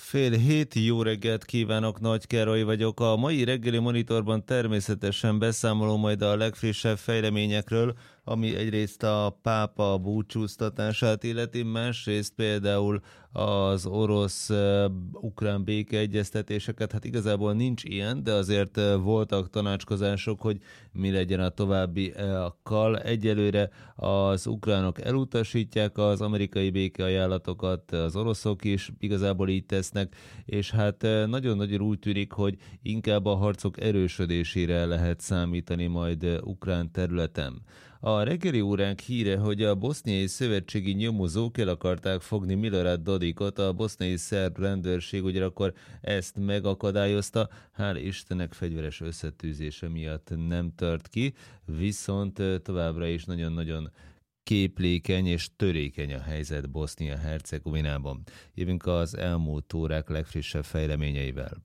6:30, jó reggelt kívánok, Nagy Károly vagyok. A mai reggeli monitorban természetesen beszámolom majd a legfrissebb fejleményekről, ami egyrészt a pápa búcsúztatását illeti, másrészt például az orosz-ukrán békeegyeztetéseket. Hát igazából nincs ilyen, de azért voltak tanácskozások, hogy mi legyen a továbbiakkal. Egyelőre az ukránok elutasítják az amerikai békeajánlatokat, az oroszok is igazából így tesznek, és hát nagyon-nagyon úgy tűnik, hogy inkább a harcok erősödésére lehet számítani majd ukrán területen. A reggeli óránk híre, hogy a boszniai szövetségi nyomozók el akarták fogni Milorad Dodikot, a boszniai szerb rendőrség ugyanakkor ezt megakadályozta, hál' Istennek fegyveres összetűzése miatt nem tört ki, viszont továbbra is nagyon-nagyon képlékeny és törékeny a helyzet Bosznia-Hercegovinában. Jövünk az elmúlt órák legfrissebb fejleményeivel.